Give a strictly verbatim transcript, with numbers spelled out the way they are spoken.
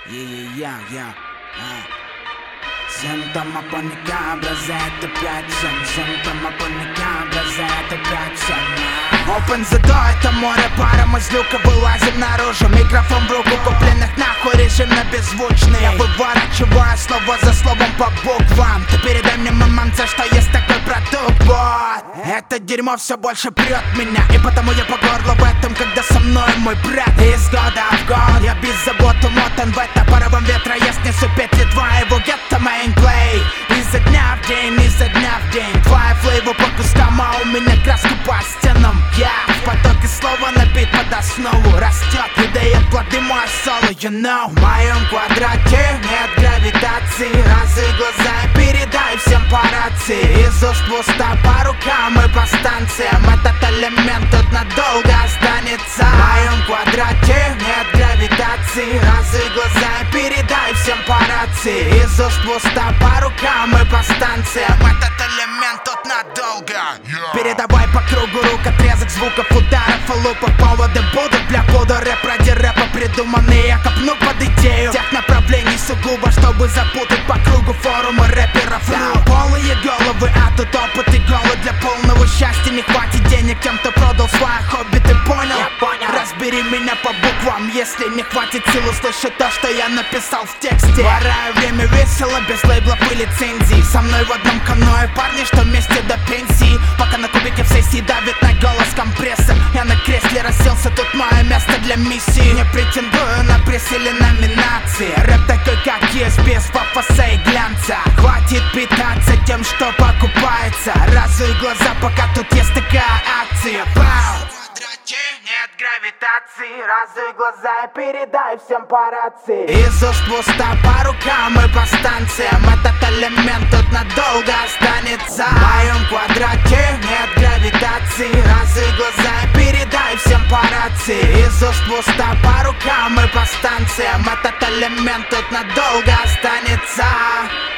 Yeah, yeah, yeah. Симптомы паники, образует опять сон. Симптомы паники, образует опять сон. Open the door, это море пара, мы с люка вылазим наружу. Микрофон в руку, купленных нахуй, режим на беззвучный. Я выворачиваю слово за словом по буквам. Ты передай мне, маманца, что есть такой продукт, вот. Это дерьмо все больше прет меня, и потому я по горло в этом, когда со мной мой брат. Из года в год я без забот умотан в это порывом ветра. Я снесу петли твоего гетто мейнплей. Изо дня в день, изо дня в день. Твоя флейва по кускам, а у меня краска по стенам. Я в потоке слова набит под основу. Растет и дает плоды мой соло, you know. В моем квадрате нет гравитации. Разуй глаза и передай всем по рации. Из уст в уста по рукам и по станциям. Этот элемент тут надолго останется. В моем квадрате нет гравитации. Разуй глаза и передай всем по рации. Из уст в уста по рукам и по станциям. Этот элемент тут надолго, yeah. Передавай по кругу рук, отрезок звуков, ударов и лупов. Поводы будут для пода рэп ради рэпа придуманные. Я копну под идею тех направлений сугубо, чтобы запутать по кругу форумы рэперов. Да, полые головы, а тут опыт и голод. Для полного счастья не хватит денег тем, кто продал свое хобби, ты понял? Я понял. Разбери меня по буквам, если не хватит сил услышать то, что я написал в тексте. Вораю время весело, без лейблов и лицензий. Со мной в одном каное парни, что вместе до пенсии. Пока на кубике в сессии давит на голос компрессор. Я на кресле расселся, тут мое место для миссии. Не претендую на приз или номинации. Рэп такой, как есть, без пафоса и глянца. Хватит питаться тем, что покупается. Разуй глаза, пока тут есть такая акция. Пау! Нет гравитации. Разуй глаза и передай всем по рации. Из уст в уста по рукам и по станциям. Этот элемент тут надолго останется. В моем квадрате нет гравитации. Разуй глаза и передай всем по рации. Из уст в уста по рукам и по станциям. Этот элемент тут надолго останется.